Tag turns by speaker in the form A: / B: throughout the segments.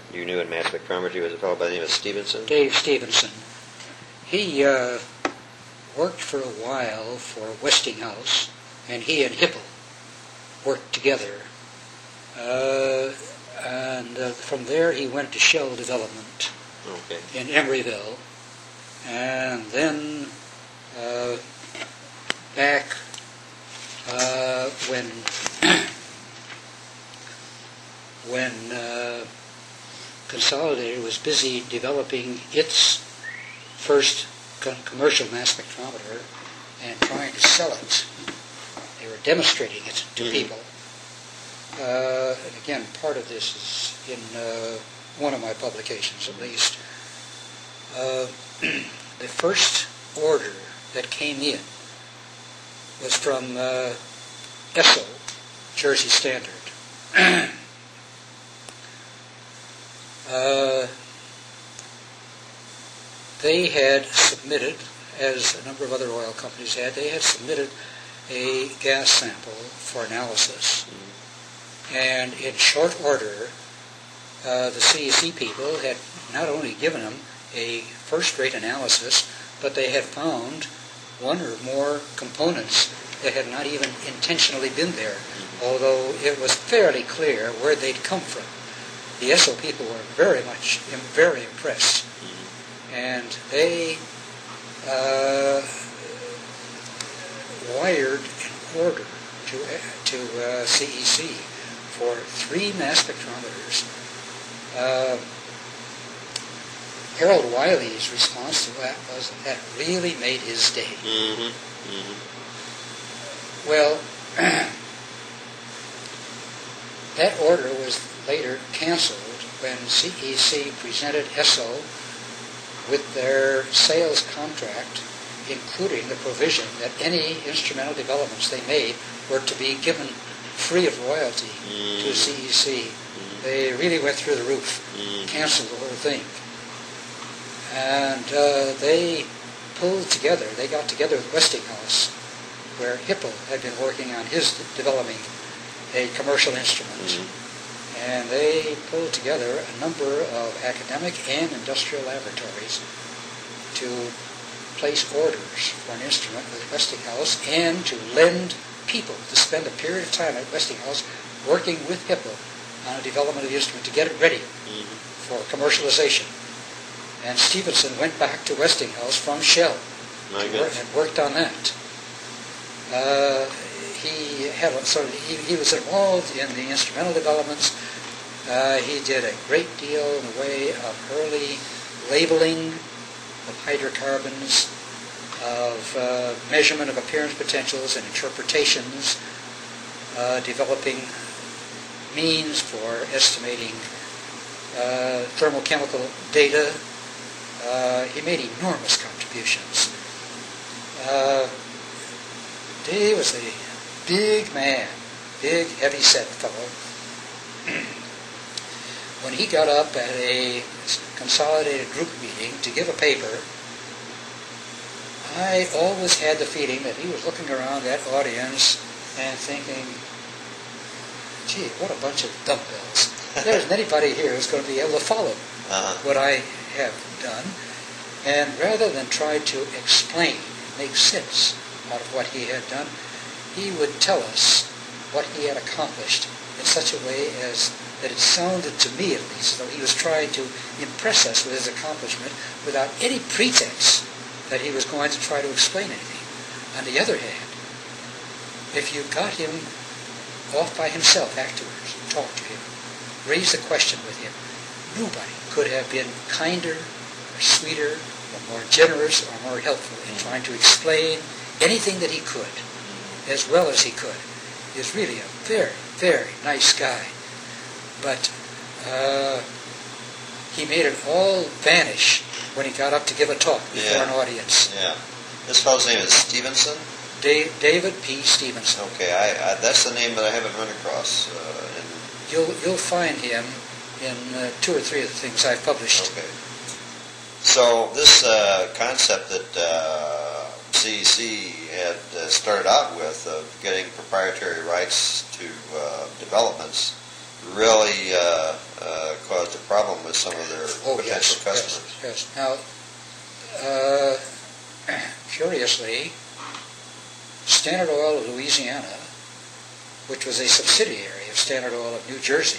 A: you knew in mass spectrometry was a fellow by the name of Stevenson?
B: Dave Stevenson. He worked for a while for Westinghouse, and he and Hippel worked together. And from there he went to Shell Development in Emeryville. And then back when Consolidated was busy developing its first commercial mass spectrometer and trying to sell it, they were demonstrating it to people. And again, part of this is in one of my publications, at least. The first order that came in was from Esso, Jersey Standard. They had submitted, as a number of other oil companies had, they had submitted a gas sample for analysis. And in short order, the CEC people had not only given them a first-rate analysis, but they had found one or more components that had not even intentionally been there, although it was fairly clear where they'd come from. The Esso people were very impressed, and they wired an order to CEC for 3 mass spectrometers. Harold Wiley's response to that was that really made his day. Well, that order was later canceled when CEC presented Esso with their sales contract, including the provision that any instrumental developments they made were to be given free of royalty to CEC. They really went through the roof, canceled the whole thing. And they pulled together, they got together with Westinghouse, where Hippel had been working on his developing a commercial instrument. And they pulled together a number of academic and industrial laboratories to place orders for an instrument with Westinghouse and to lend people to spend a period of time at Westinghouse working with Hippel on a development of the instrument to get it ready for commercialization. And Stevenson went back to Westinghouse from Shell and worked on that. He was involved in the instrumental developments. He did a great deal in the way of early labeling of hydrocarbons, of measurement of appearance potentials and interpretations, developing means for estimating thermochemical data. He made enormous contributions. Dave was a big man, big, heavy-set fellow. When he got up at a consolidated group meeting to give a paper, I always had the feeling that he was looking around that audience and thinking, gee, what a bunch of dumbbells. There isn't anybody here who's going to be able to follow what I have done. And rather than try to explain, make sense out of what he had done, he would tell us what he had accomplished in such a way as that it sounded to me, at least, as though he was trying to impress us with his accomplishment without any pretense that he was going to try to explain anything. On the other hand, if you got him off by himself afterwards, talked to him, raised the question with him, nobody could have been kinder or sweeter or more generous or more helpful in trying to explain anything that he could, as well as he could. He was really a very, very nice guy. But he made it all vanish when he got up to give a talk before an audience.
A: Yeah. This fellow's name is Stevenson?
B: David P. Stevenson.
A: Okay, that's the name that I haven't run across.
B: You'll find him in 2 or 3 of the things I've published.
A: Okay. So this concept that CEC had started out with of getting proprietary rights to developments really caused a problem with some of their potential customers.
B: Yes. Now, curiously, Standard Oil of Louisiana, which was a subsidiary of Standard Oil of New Jersey,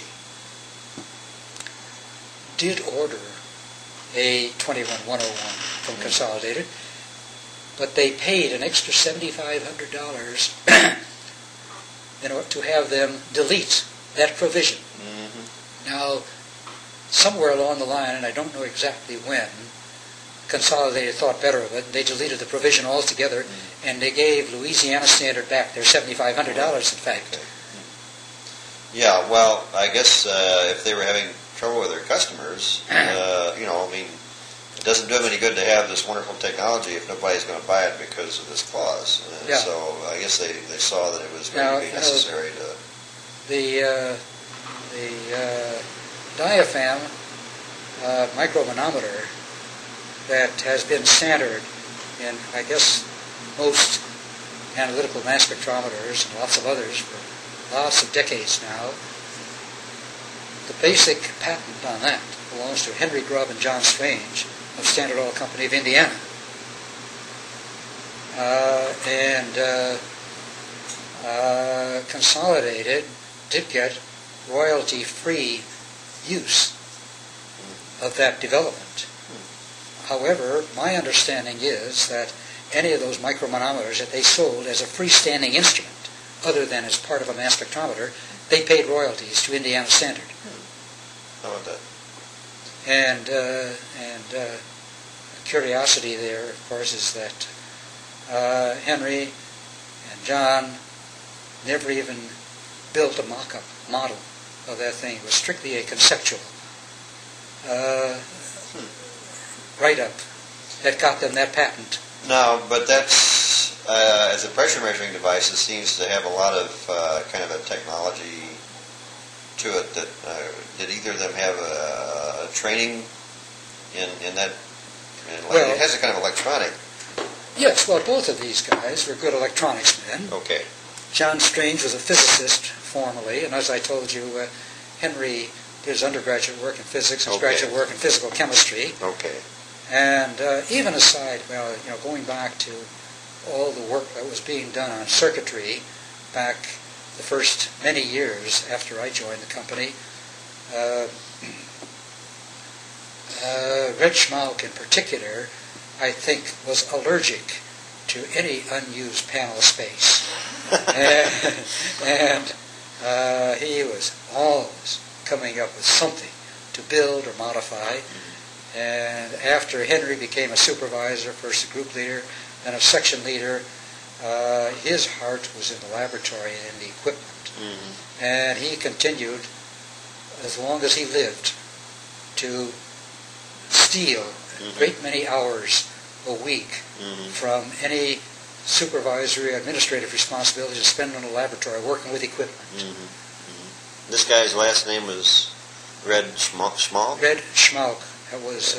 B: did order a 21101 from Consolidated, but they paid an extra $7,500 in order to have them delete that provision.
A: Mm-hmm.
B: Now, somewhere along the line, and I don't know exactly when, Consolidated thought better of it. They deleted the provision altogether, and they gave Louisiana Standard back their $7,500, in fact.
A: Yeah, well, I guess if they were having trouble with their customers, it doesn't do them any good to have this wonderful technology if nobody's going to buy it because of this clause.
B: Yeah.
A: So I guess they saw that it was going to be necessary to...
B: The diaphragm micromanometer that has been standard in, I guess, most analytical mass spectrometers and lots of others for lots of decades now. The basic patent on that belongs to Henry Grubb and John Strange of Standard Oil Company of Indiana. Consolidated did get royalty-free use of that development. However, my understanding is that any of those micromanometers that they sold as a freestanding instrument, other than as part of a mass spectrometer, they paid royalties to Indiana Standard.
A: How about that?
B: And curiosity there, of course, is that Henry and John never even built a mock-up model of that thing. It was strictly a conceptual write-up that got them that patent.
A: No, but that's, as a pressure measuring device, it seems to have a lot of kind of a technology to it that, did either of them have a training in that?
B: Well,
A: it has a kind of electronic.
B: Yes, well, both of these guys were good electronics men.
A: Okay.
B: John Strange was a physicist formerly, and as I told you, Henry did his undergraduate work in physics and his graduate work in physical chemistry.
A: Okay.
B: And even aside, going back to all the work that was being done on circuitry back the first many years after I joined the company, Red Schmalk in particular, I think, was allergic to any unused panel space. and he was always coming up with something to build or modify. And after Henry became a supervisor, first a group leader, then a section leader, his heart was in the laboratory and in the equipment. Mm-hmm. And he continued, as long as he lived, to steal a great many hours a week from any supervisory administrative responsibility to spend in a laboratory working with equipment.
A: This guy's last name was Red Schmalk?
B: Red Schmalk. That was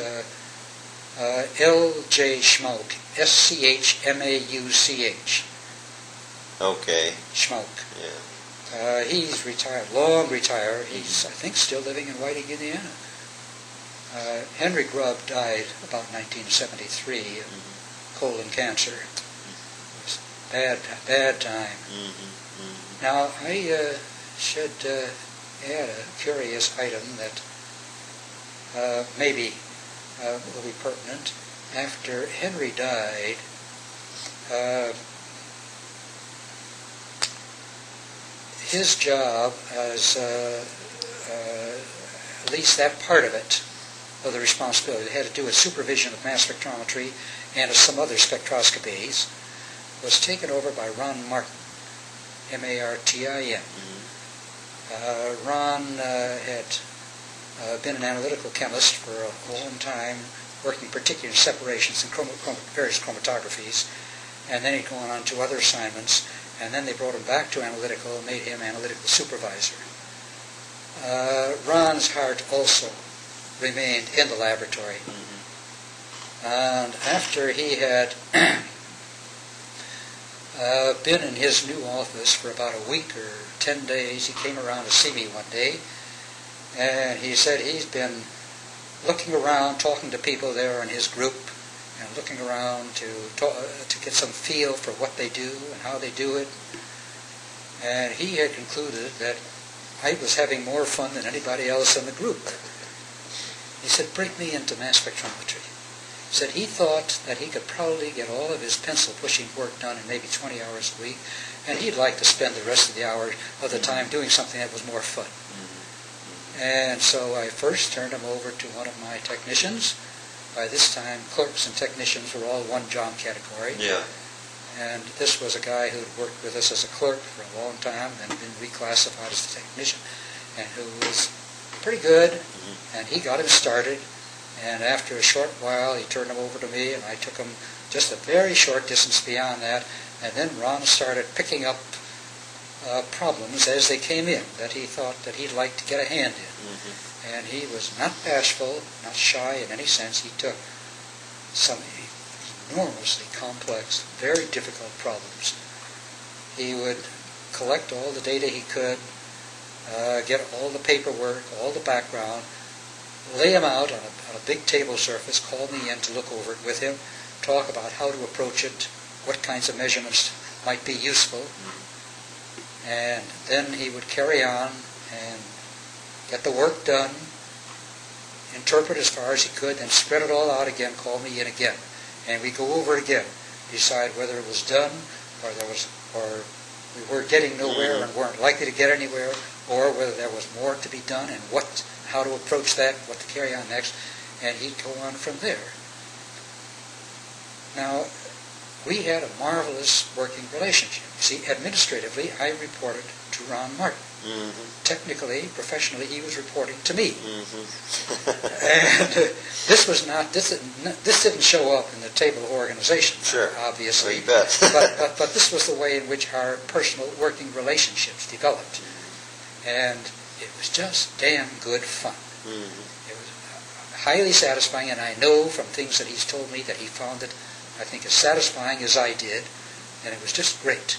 B: L.J. Schmalk, S-C-H-M-A-U-C-H.
A: Okay.
B: Schmalk.
A: Yeah.
B: He's retired, long retired. He's, I think, still living in Whiting, Indiana. Henry Grubb died about 1973 of colon cancer. It was a bad time. Now, I should add a curious item that maybe will be pertinent. After Henry died, his job as at least that part of it, of the responsibility that had to do with supervision of mass spectrometry and of some other spectroscopies, was taken over by Ron Martin, M-A-R-T-I-N. Ron had been an analytical chemist for a long time, working particularly in separations and various chromatographies, and then he'd gone on to other assignments, and then they brought him back to analytical and made him analytical supervisor. Ron's heart also remained in the laboratory. And after he had been in his new office for about a week or 10 days, he came around to see me one day, And he said he's been looking around, talking to people there in his group, and looking around to get some feel for what they do and how they do it. And he had concluded that I was having more fun than anybody else in the group. He said, bring me into mass spectrometry. He said he thought that he could probably get all of his pencil pushing work done in maybe 20 hours a week, and he'd like to spend the rest of the hours of the time doing something that was more fun. And so I first turned him over to one of my technicians. By this time, clerks and technicians were all one job category.
A: Yeah.
B: And this was a guy who had worked with us as a clerk for a long time and been reclassified as a technician, and who was pretty good, and he got him started. And after a short while, he turned him over to me, and I took him just a very short distance beyond that. And then Ron started picking up problems as they came in that he thought that he'd like to get a hand in. And he was not bashful, not shy in any sense. He took some enormously complex, very difficult problems. He would collect all the data he could, get all the paperwork, all the background, lay them out on a big table surface, call me in to look over it with him, talk about how to approach it, what kinds of measurements might be useful, and then he would carry on and get the work done, interpret as far as he could, then spread it all out again, call me in again, and we go over it again, decide whether it was done, or we were getting nowhere and weren't likely to get anywhere, or whether there was more to be done and how to approach that, what to carry on next, and he'd go on from there. Now, we had a marvelous working relationship. See, administratively, I reported to Ron Martin. Technically, professionally, he was reporting to me. And this didn't show up in the table of organization,
A: sure,
B: obviously.
A: You bet.
B: but this was the way in which our personal working relationships developed. And it was just damn good fun. It was highly satisfying, and I know from things that he's told me that he found it, I think, as satisfying as I did, and it was just great.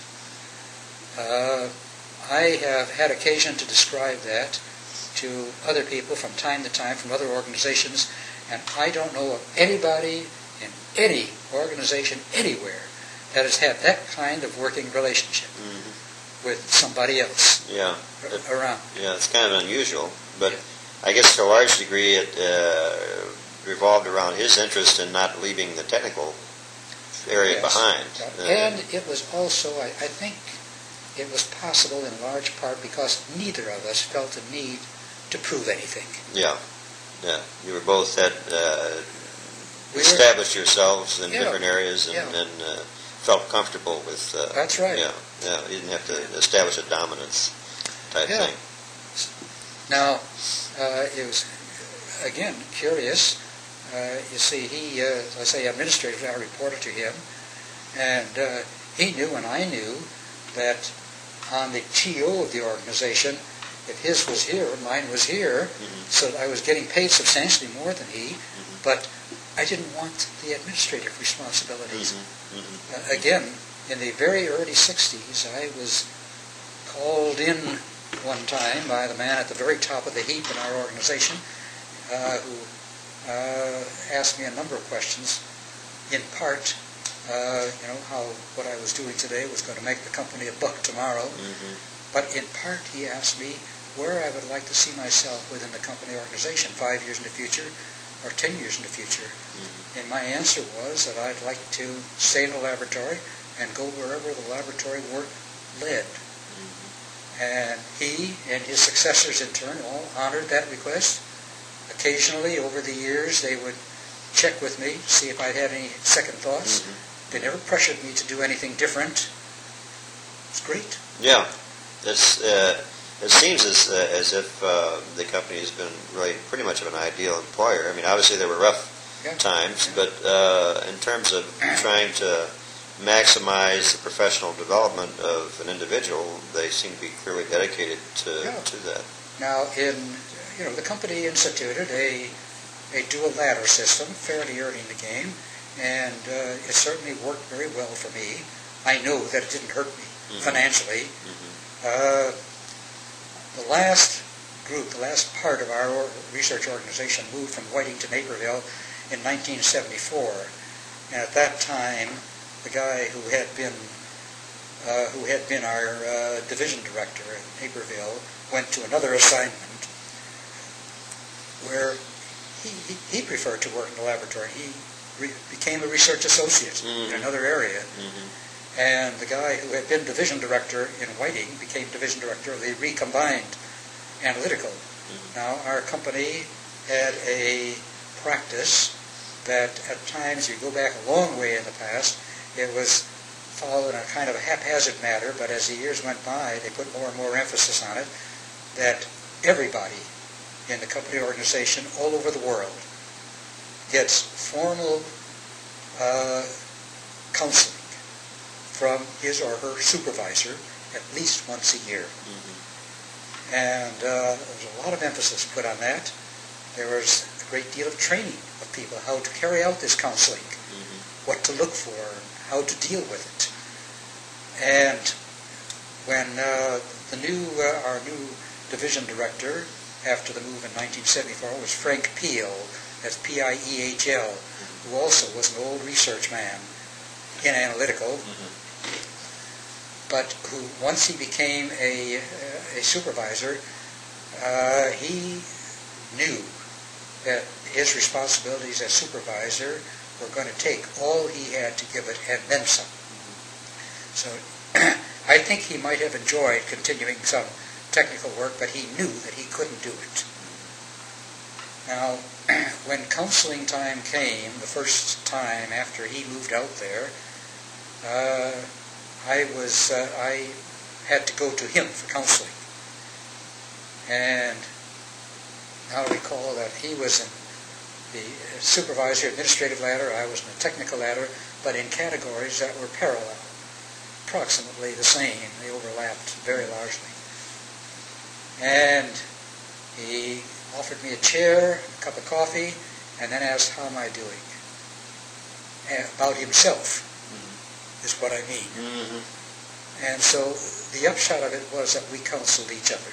B: I have had occasion to describe that to other people from time to time, from other organizations, and I don't know of anybody in any organization anywhere that has had that kind of working relationship with somebody else around.
A: Yeah, it's kind of unusual, but I guess to a large degree it revolved around his interest in not leaving the technical area behind.
B: And it was also, I think, it was possible in large part because neither of us felt the need to prove anything.
A: Yeah. You were both established yourselves in different areas and felt comfortable with.
B: That's right.
A: Yeah. You didn't have to establish a dominance type thing.
B: Now, it was again curious. You see, he, as I say, administratively, I reported to him, and he knew and I knew that on the TO of the organization, if his was here, mine was here, so I was getting paid substantially more than he, but I didn't want the administrative responsibilities. Again, in the very early 60s, I was called in one time by the man at the very top of the heap in our organization, who asked me a number of questions, in part, how what I was doing today was going to make the company a buck tomorrow. But in part, he asked me where I would like to see myself within the company organization 5 years in the future or 10 years in the future. And my answer was that I'd like to stay in the laboratory and go wherever the laboratory work led. And he and his successors in turn all honored that request. Occasionally, over the years, they would check with me, see if I'd had any second thoughts. They never pressured me to do anything different. It's great.
A: Yeah. It seems as if the company has been really pretty much of an ideal employer. I mean, obviously there were rough times, but in terms of trying to maximize the professional development of an individual, they seem to be clearly dedicated to that.
B: Now, the company instituted a dual ladder system fairly early in the game, and it certainly worked very well for me. I know that it didn't hurt me financially. The last group, the last part of our research organization moved from Whiting to Naperville in 1974. And at that time, the guy who had been our division director at Naperville went to another assignment where he preferred to work in the laboratory. He became a research associate in another area. And the guy who had been division director in Whiting became division director of the recombined analytical. Now, our company had a practice that at times, you go back a long way in the past, it was followed in a kind of a haphazard manner, but as the years went by, they put more and more emphasis on it, that everybody in the company organization all over the world gets formal counseling from his or her supervisor at least once a year. And there was a lot of emphasis put on that. There was a great deal of training of people how to carry out this counseling, what to look for, how to deal with it. And when our new division director after the move in 1974 was Frank Peel, that's P-I-E-H-L, who also was an old research man in analytical, but who, once he became a supervisor, he knew that his responsibilities as supervisor were going to take all he had to give it and then some. So I think he might have enjoyed continuing some technical work, but he knew that he couldn't do it. Now, when counseling time came, the first time after he moved out there, I had to go to him for counseling. And I'll recall that he was in the supervisor administrative ladder, I was in the technical ladder, but in categories that were parallel, approximately the same. They overlapped very largely. And he offered me a chair, a cup of coffee, and then asked, how am I doing? About himself is what I mean. And so the upshot of it was that we counseled each other.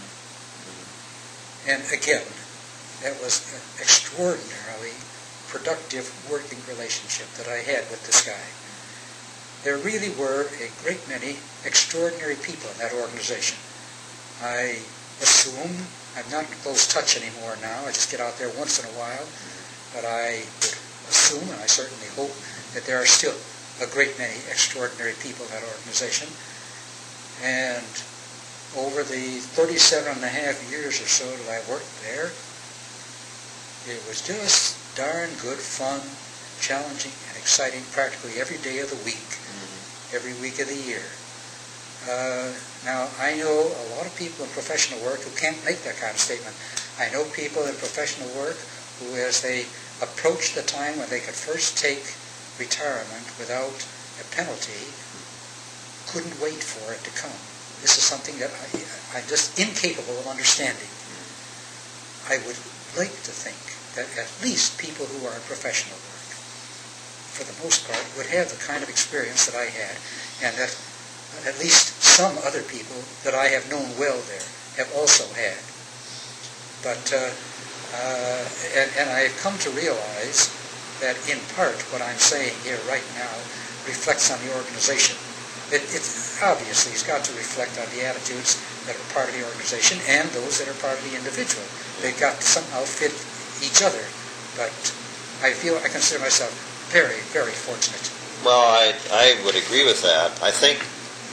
B: And again, that was an extraordinarily productive working relationship that I had with this guy. There really were a great many extraordinary people in that organization. I assume, I'm not in close touch anymore now, I just get out there once in a while, but I would assume, and I certainly hope, that there are still a great many extraordinary people in that organization. And over the 37 and a half years or so that I worked there, it was just darn good fun, challenging and exciting practically every day of the week, every week of the year. Now, I know a lot of people in professional work who can't make that kind of statement. I know people in professional work who, as they approached the time when they could first take retirement without a penalty, couldn't wait for it to come. This is something that I'm just incapable of understanding. I would like to think that at least people who are in professional work, for the most part, would have the kind of experience that I had, and that at least some other people that I have known well there have also had. But, and I've come to realize that in part what I'm saying here right now reflects on the organization. It obviously has got to reflect on the attitudes that are part of the organization and those that are part of the individual. They've got to somehow fit each other. But I consider myself very, very fortunate.
A: Well, I would agree with that. I think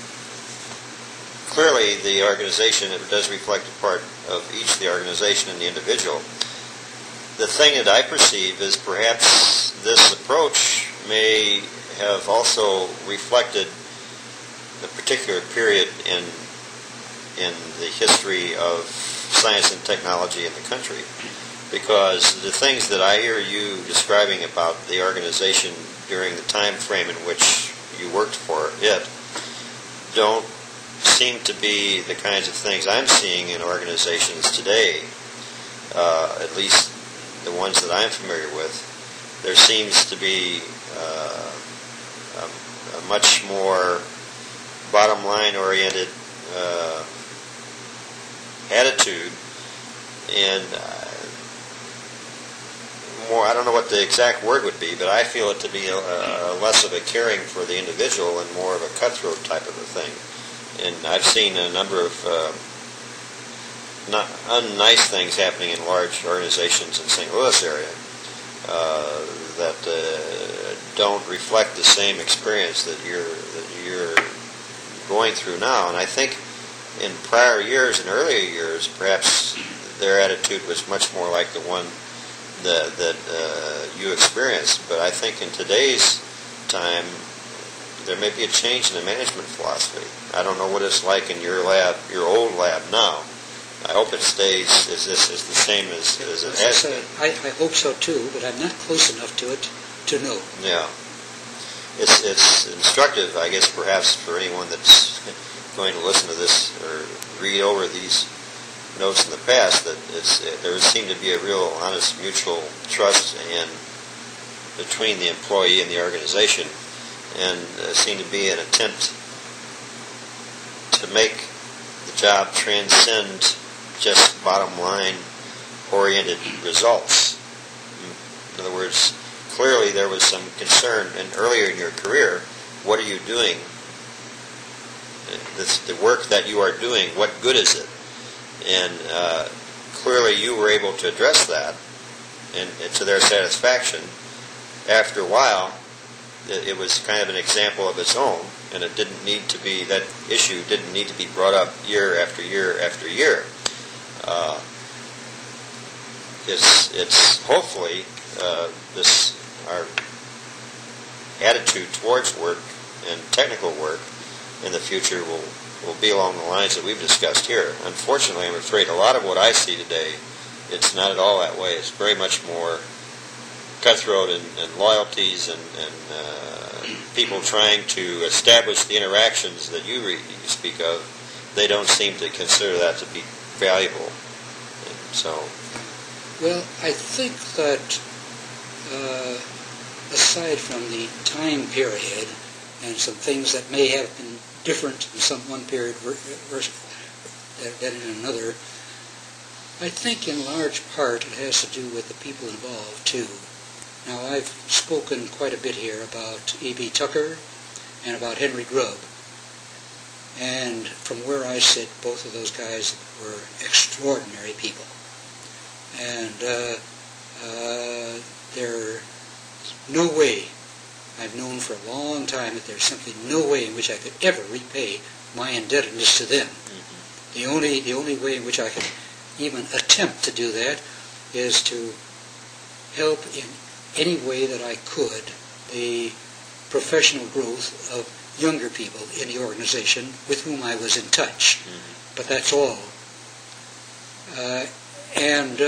A: clearly the organization, it does reflect a part of each of the organization and the individual. The thing that I perceive is perhaps this approach may have also reflected a particular period in the history of science and technology in the country. Because the things that I hear you describing about the organization during the time frame in which you worked for it don't seem to be the kinds of things I'm seeing in organizations today, at least the ones that I'm familiar with. There seems to be a much more bottom line oriented attitude and more, I don't know what the exact word would be, but I feel it to be less of a caring for the individual and more of a cutthroat type of a thing. And I've seen a number of not unnice things happening in large organizations in St. Louis area that don't reflect the same experience that you're going through now. And I think in prior years and earlier years, perhaps their attitude was much more like the one that you experienced. But I think in today's time, there may be a change in the management philosophy. I don't know what it's like in your lab, your old lab now. I hope it stays is the same as it has been.
B: I hope so too, but I'm not close enough to it to know.
A: Yeah. It's instructive, I guess, perhaps for anyone that's going to listen to this or read over these notes in the past, that there would seem to be a real honest mutual trust between the employee and the organization, and seem to be an attempt to make the job transcend just bottom line oriented results. In other words, clearly there was some concern, and earlier in your career, what are you doing? The work that you are doing, what good is it? And clearly you were able to address that, and to their satisfaction. After a while, it was kind of an example of its own, and it didn't need to be, that issue didn't need to be brought up year after year after year. It's hopefully our attitude towards work and technical work in the future will be along the lines that we've discussed here. Unfortunately, I'm afraid a lot of what I see today, it's not at all that way. It's very much more cutthroat and loyalties and people trying to establish the interactions that you speak of. They don't seem to consider that to be valuable. And so,
B: well, I think that aside from the time period and some things that may have been different in some one period than in another, I think in large part it has to do with the people involved too. Now, I've spoken quite a bit here about E.B. Tucker and about Henry Grubb. And from where I sit, both of those guys were extraordinary people. And there's no way, I've known for a long time that there's simply no way in which I could ever repay my indebtedness to them. Mm-hmm. The only way in which I could even attempt to do that is to help in any way that I could the professional growth of younger people in the organization with whom I was in touch. Mm-hmm. But that's all. And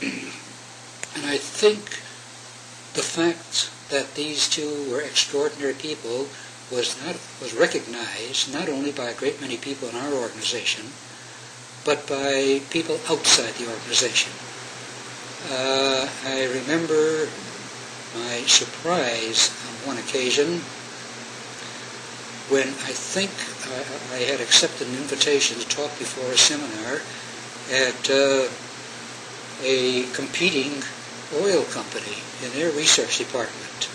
B: I think the fact that these two were extraordinary people was recognized not only by a great many people in our organization, but by people outside the organization. I remember my surprise on one occasion when I think I had accepted an invitation to talk before a seminar at a competing oil company in their research department.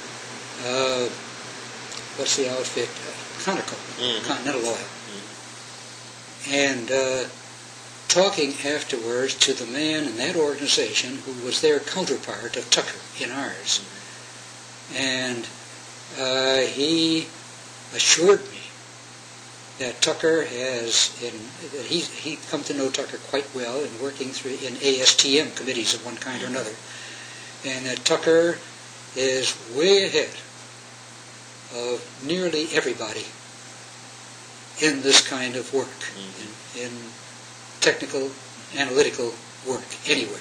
B: What's the outfit? Conoco, mm-hmm. Continental Oil. Mm-hmm. And talking afterwards to the man in that organization who was their counterpart of Tucker in ours. And he assured me that Tucker that he'd come to know Tucker quite well in working in ASTM committees of one kind or another, and that Tucker is way ahead of nearly everybody in this kind of work, mm-hmm. in technical, analytical work anywhere.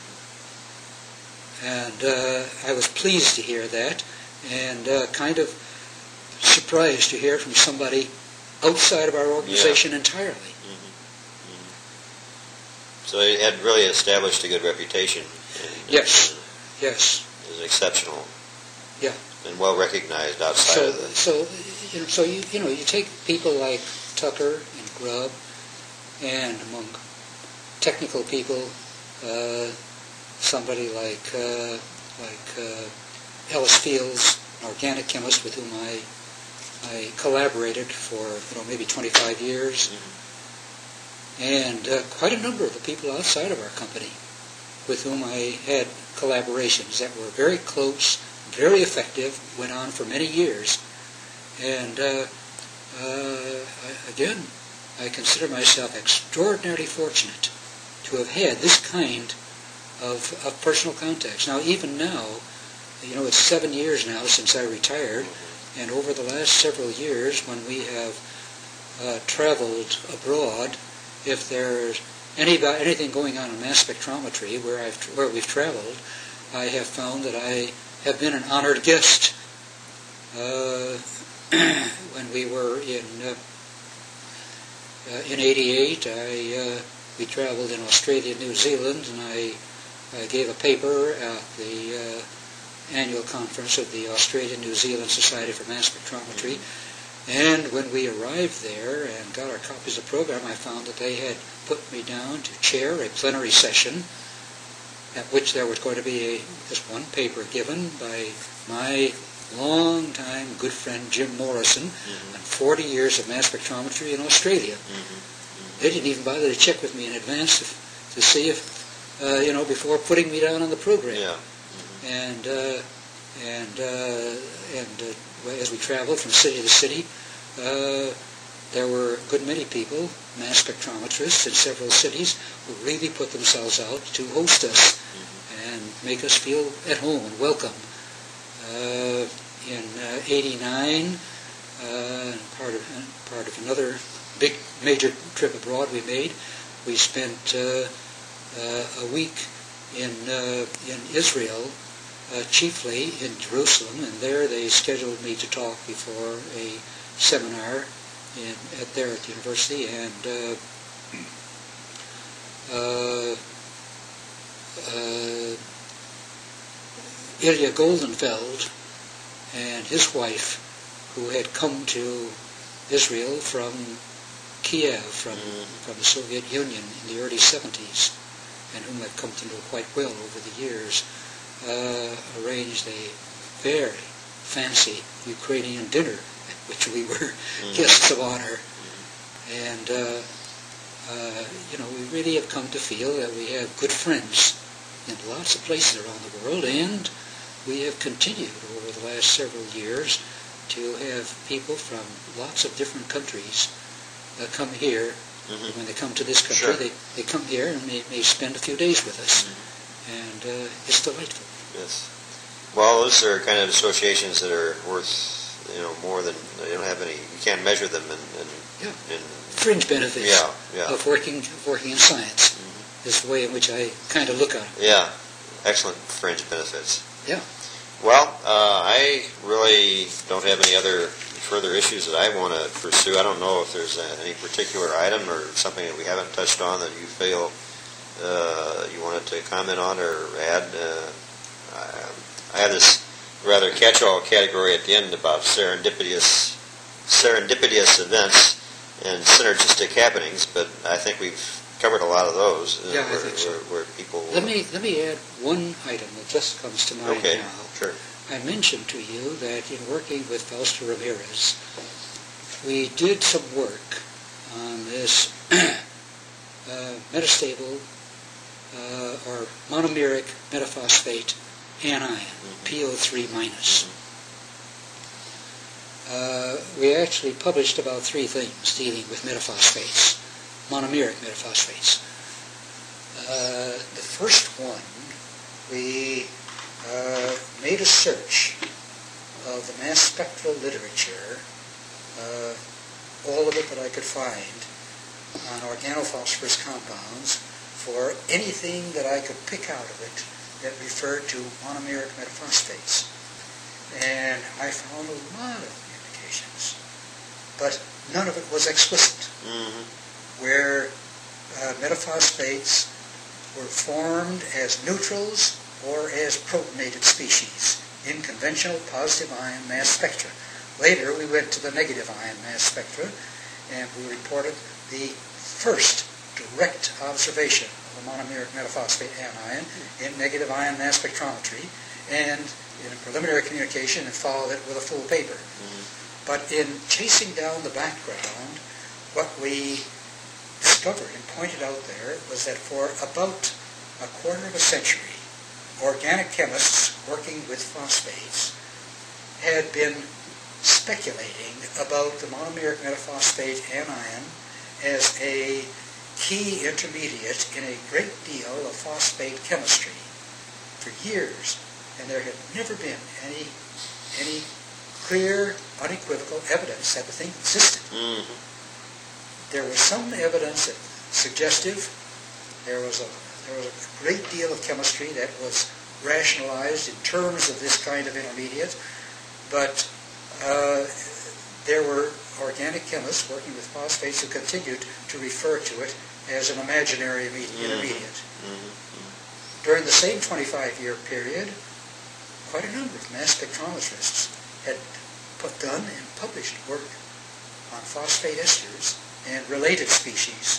B: And I was pleased to hear that, and kind of surprised to hear from somebody outside of our organization entirely. Mm-hmm.
A: Mm-hmm. So he had really established a good reputation.
B: Yes. Yes.
A: Is exceptional.
B: Yeah.
A: And well recognized outside of the.
B: So you take people like Tucker and Grubb, and among technical people, somebody like Ellis Fields, an organic chemist with whom I collaborated for maybe 25 years, and quite a number of the people outside of our company with whom I had collaborations that were very close, very effective, went on for many years. And I consider myself extraordinarily fortunate to have had this kind of personal contacts. Now, even now, it's 7 years now since I retired, and over the last several years, when we have traveled abroad, if there's anything going on in mass spectrometry where we've traveled, I have found that I have been an honored guest. When we were in '88, we traveled in Australia and New Zealand, and I gave a paper at the annual conference of the Australian New Zealand Society for Mass Spectrometry. And when we arrived there and got our copies of the program, I found that they had put me down to chair a plenary session at which there was going to be this one paper given by my long-time good friend Jim Morrison on 40 years of mass spectrometry in Australia. They didn't even bother to check with me in advance to see if, before putting me down on the program.
A: Yeah.
B: And as we traveled from city to city, there were a good many people, mass spectrometrists in several cities, who really put themselves out to host us and make us feel at home and welcome. In '89, part of another big major trip abroad we made, we spent a week in Israel, chiefly in Jerusalem, and there they scheduled me to talk before a seminar at the university, and Ilya Goldenfeld and his wife, who had come to Israel from Kiev, from the Soviet Union in the early 70s, and whom I've come to know quite well over the years, arranged a very fancy Ukrainian dinner at which we were guests of honor. And, we really have come to feel that we have good friends in lots of places around the world, and we have continued over the last several years to have people from lots of different countries come here. When they come to this country, they come here and may spend a few days with us. And it's delightful.
A: Yes. Well, those are kind of associations that are worth, more than, they don't have any, you can't measure them in
B: fringe benefits of working in science is the way in which I kind of look at it.
A: Yeah. Excellent fringe benefits.
B: Yeah.
A: Well, I really don't have any other further issues that I want to pursue. I don't know if there's any particular item or something that we haven't touched on that you feel you wanted to comment on or add. I have this rather catch-all category at the end about serendipitous events and synergistic happenings, but I think we've covered a lot of those.
B: Yeah, I think so.
A: Where people.
B: Let me add one item that just comes to mind now.
A: Sure.
B: I mentioned to you that in working with Fausto Ramirez, we did some work on this metastable or monomeric metaphosphate anion, PO3 minus. We actually published about 3 things dealing with metaphosphates, monomeric metaphosphates. The first one, we made a search of the mass spectral literature, all of it that I could find, on organophosphorus compounds for anything that I could pick out of it that referred to monomeric metaphosphates. And I found a lot of indications, but none of it was explicit, where metaphosphates were formed as neutrals or as protonated species in conventional positive ion mass spectra. Later we went to the negative ion mass spectra, and we reported the first direct observation of the monomeric metaphosphate anion in negative ion mass spectrometry, and in a preliminary communication and followed it with a full paper. But in chasing down the background, what we discovered and pointed out there was that for about a quarter of a century, organic chemists working with phosphates had been speculating about the monomeric metaphosphate anion as a key intermediate in a great deal of phosphate chemistry for years, and there had never been any clear, unequivocal evidence that the thing existed. There was some evidence that suggestive. There was a great deal of chemistry that was rationalized in terms of this kind of intermediate, but there were organic chemists working with phosphates who continued to refer to it as an imaginary intermediate. During the same 25-year period, quite a number of mass spectrometrists had done and published work on phosphate esters and related species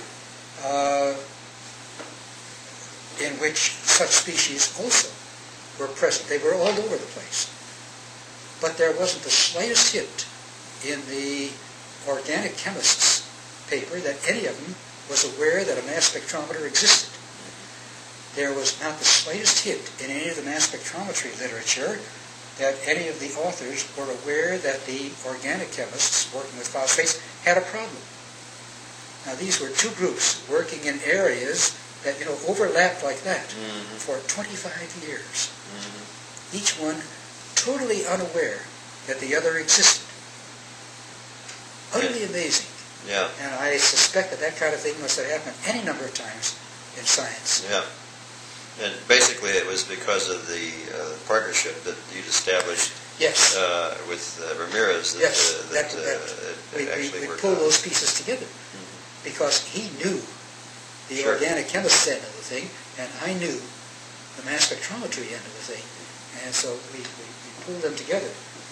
B: in which such species also were present. They were all over the place. But there wasn't the slightest hint in the organic chemists' paper that any of them was aware that a mass spectrometer existed. There was not the slightest hint in any of the mass spectrometry literature that any of the authors were aware that the organic chemists working with phosphates had a problem. Now, these were two groups working in areas that, overlapped like that for 25 years. Each one totally unaware that the other existed. Utterly amazing.
A: Yeah.
B: And I suspect that kind of thing must have happened any number of times in science.
A: Yeah. And basically it was because of the partnership that you'd established with Ramirez that
B: we pulled those pieces together because he knew the organic chemist end of the thing, and I knew the mass spectrometry end of the thing. And so we pulled them together.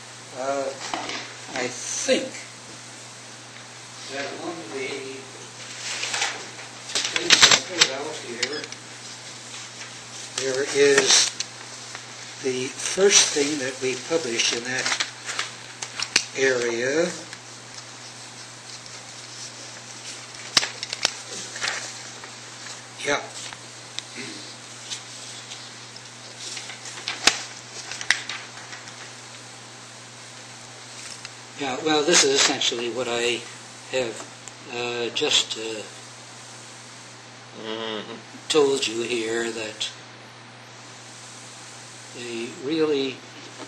B: I think that among the things I pulled out here, there is the first thing that we published in that area. Yeah. Yeah, well, this is essentially what I have just told you here, that they really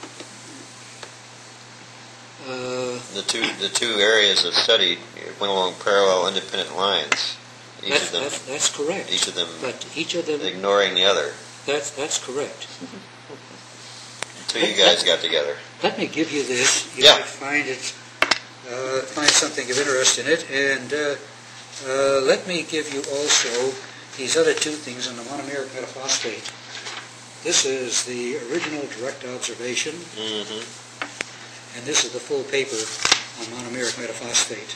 A: the two areas of study went along parallel, independent lines.
B: That's correct.
A: Each of them,
B: but each of them
A: ignoring the other.
B: That's correct.
A: Until you guys got together.
B: Let me give you this. You might find it, find something of interest in it, and let me give you also these other two things on the monomeric metaphosphate. This is the original direct observation, and this is the full paper on monomeric metaphosphate.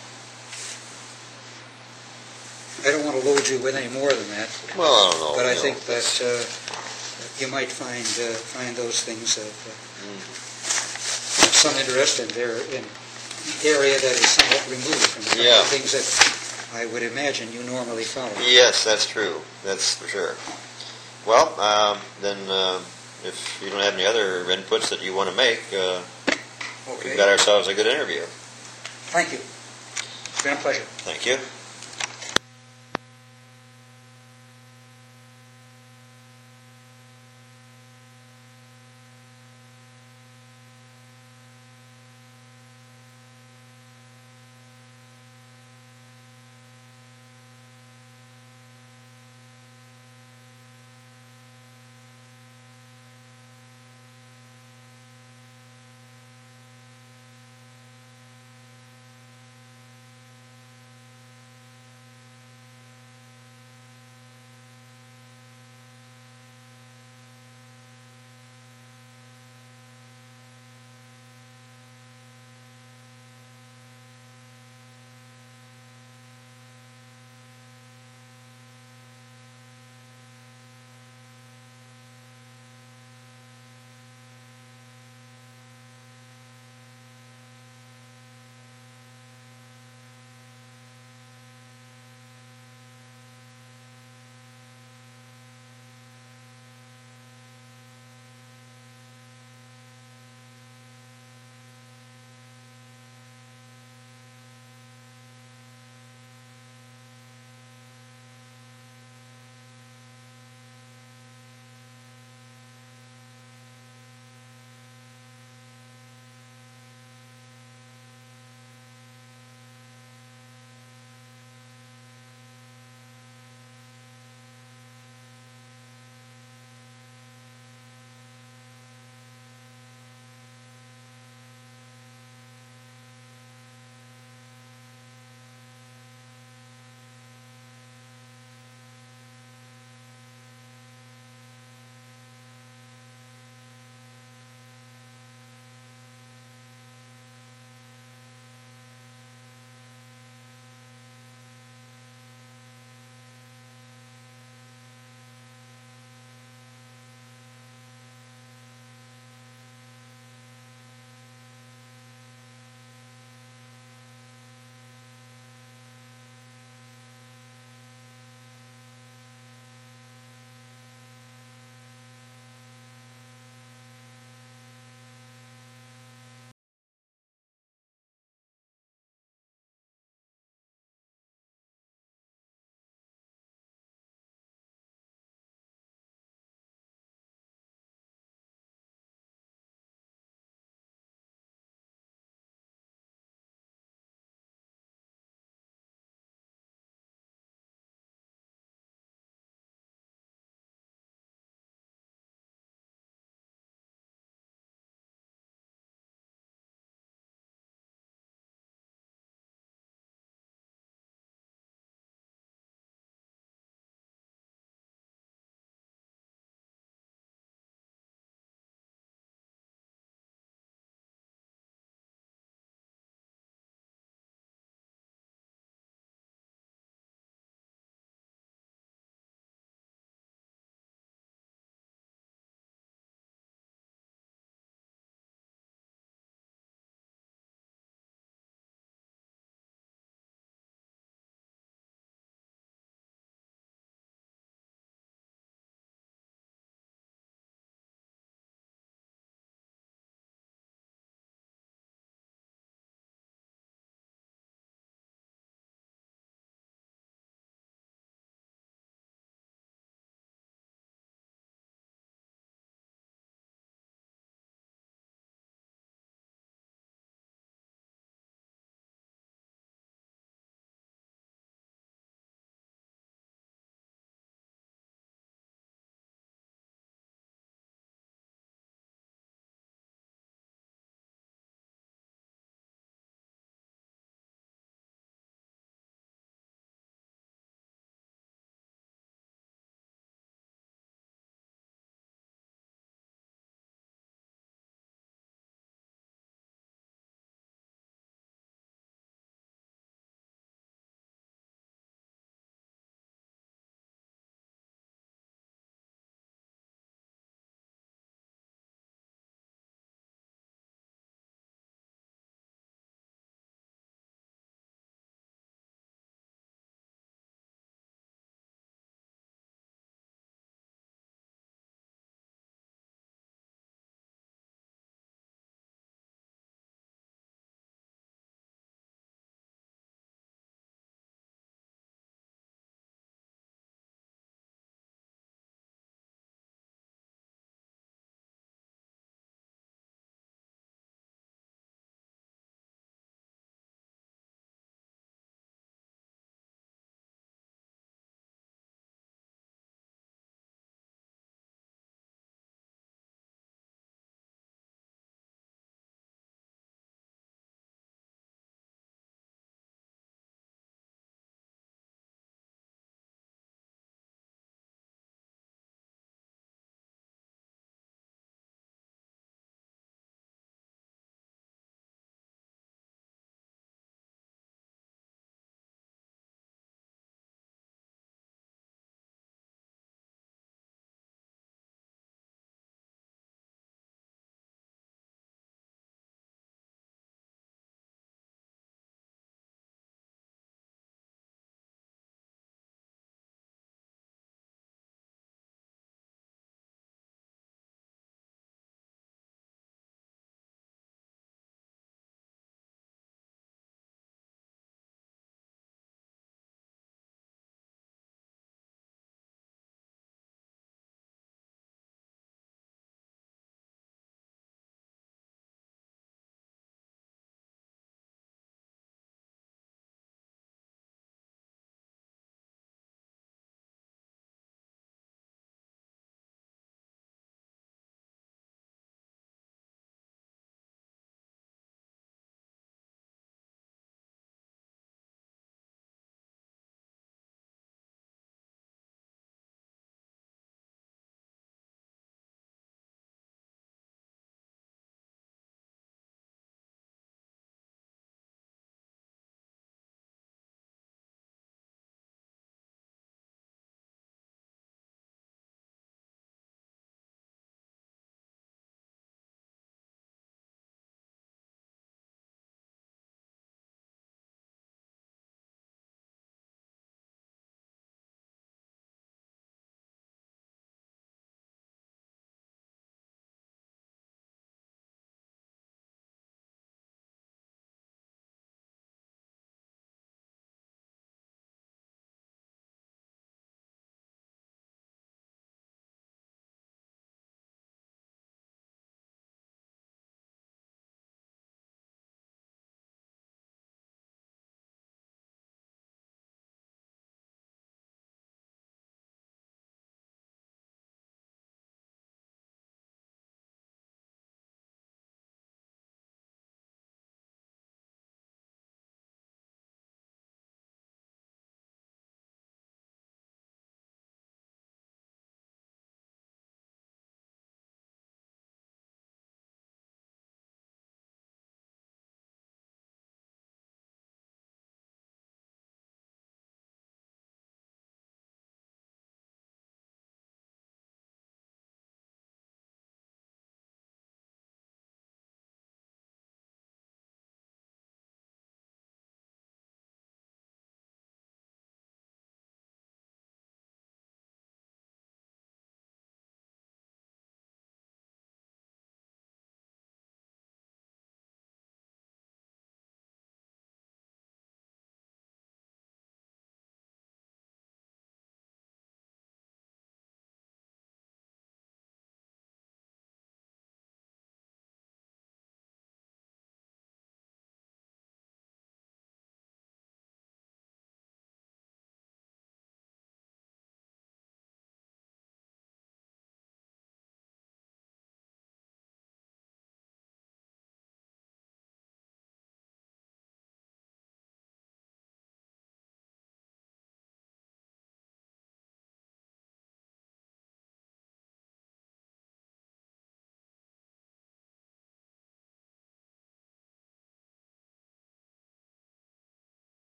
B: I don't want to load you with any more than that.
A: Well, I don't know.
B: But I think that you might find those things of some interest, and they're in an area that is somewhat removed from the kind of things that I would imagine you normally follow.
A: Yes, that's true. That's for sure. Well, then if you don't have any other inputs that you want to make, we've got ourselves a good interview.
B: Thank you. It's been a pleasure.
A: Thank you.